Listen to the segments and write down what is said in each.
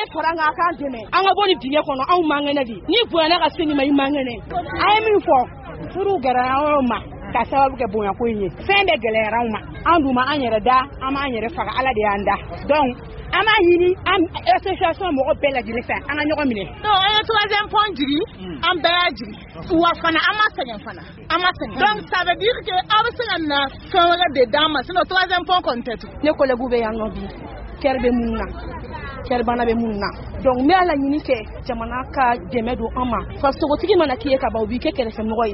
faranga kan deme anga boni dinge kono aw mangene di ni boyana ka seni mai mangene ay min fo furu gara ma ka sababu ke bonya ko yin fembe gelera ma anduma anyere da ama anyere faga ala de anda donc ama yini am association mo ko bela jili fa anga nyoko mine no e troisième point jiri am bela jiri wa fana ama sanya fana ama sanya donc ça veut dire que absenya na fanga de dama c'est le troisième point contact ne ko le gube yanno bi kerbe munna kerbana be munna donc me ala nyini ke jamana ka demedo ama parce que tigi mana kiye ka ba ubi ke kere fe moy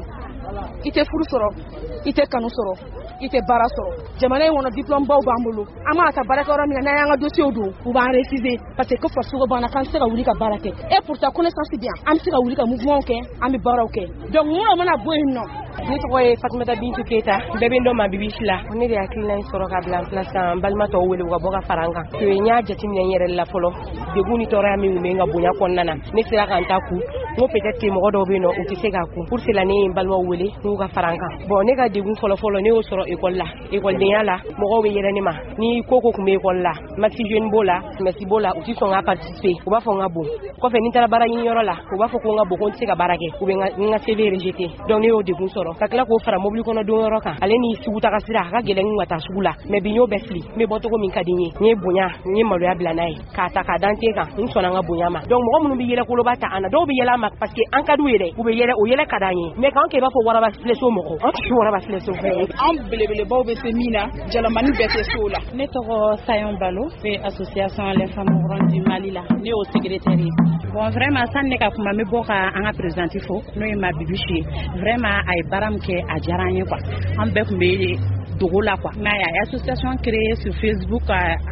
ite furu soro ite kanu soro ite bara soro jamana yi wona diplôme baw bambulu ama ta baraka ro mi na yanga dossier do u ba refuser parce que force go bana kan sera wuli ka barake et pour ta connaissance bien am sera wuli ka mouvement ke am bara ke donc mu no mana boy no ni to koy Fatmata Bintou Keita bebe ndo ma bibishla ni de akila ni soro ka blan place en balma to wuli go boka faranga ke nya jati mi nyere la folo de guni to ra mi nga bunya konnana ni sera kan ta ku mo peut-être que mo do be no o ti sega ku pour cela ni balwa wuli nu ga faranga bon ne ga de gun folo folo ni o soro école de yala mo go be yere ni ma ni koko ku me école la maxi jeune bola merci bola o ti so nga participer o ba fo nga bo ko fe ni tara bara ni yoro la o ba fo ko nga bo ko ti sega barake o be nga CV rejeté donc ni o de gun soro kakla ko fara mobili kono do yoro kan ale ni suguta ka sira ka gelen ngata sugula me binyo besli me boto ko min kadinye ni bonya ni malo ya blanai ka ta ka dante kan ni sona nga bonya ma donc mo munu bi yele ko lo bata ana do bi yela ma parce que en kadu yele ko be yele o yele kadanye me kan ke ba fo wara ba fleso mo ko on wara ba fleso en belebele baw be semina jalamani bete sola ne to Sayon Balo fe association les femmes grandes du Mali la ne au secrétaire bon vraiment ça ne ka kuma me boka anga présenter fo no e ma bibichi vraiment ay baram ke a jaranye quoi en be kumbe dogola quoi mais il y a association créée sur Facebook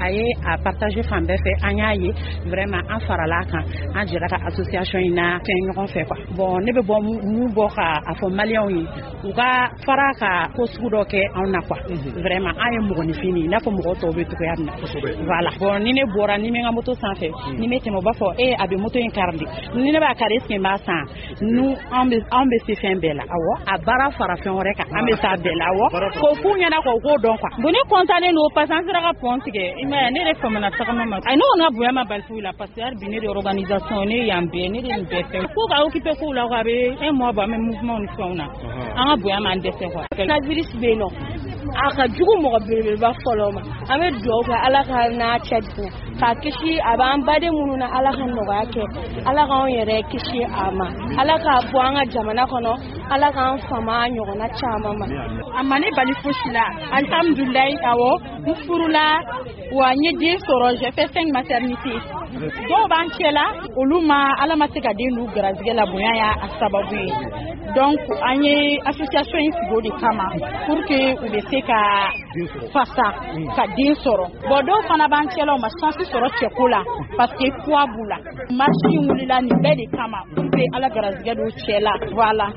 a partager femme fait anyaye vraiment en farala kan en dira ka association ina ken fait quoi bon ne be bon mu boka a fo malien yi u ka faraka ko sudo ke on na quoi vraiment ay mo ni fini na fo mo to be to yarna voilà bon ni ne bora ni me nga moto sans fait ni me te mo ba fo abe moto en cardi ni ne ba kare ske ba san nous on be se fait bela awo a bara fara fe on reka ambe sa bela awo ko funya ko don quoi boni contane no passant sera ka pontige ima ne re famana takama ma ai no na buya ma balfu la passer bine de organisation ne yambe ne de mbete ko ga occuper ko la ga be un mois ba même mouvement ni fauna anga buya ma ndese quoi na virus be no aka jugu mo be ba foloma ame do ga ala ka na chadku ka kishi aban bade mununa ala kan no ga ke ala ka on yere kishi ama ala ka buanga jamana kono ala ka fama nyogo na chama ma amane bali fushila alhamdulillah awo mfurula wa nyedi soro j'ai fait 5 maternités do banchela uluma ala mateka dinu grazigela boyaya asababu donc anye association ifigo de kama pour que ubeseka fasa ka din soro bodo fana banchela ma sansi soro chekola parce que quoi bula marchi mulila ni bede kama pour que ala grazigela do chela voilà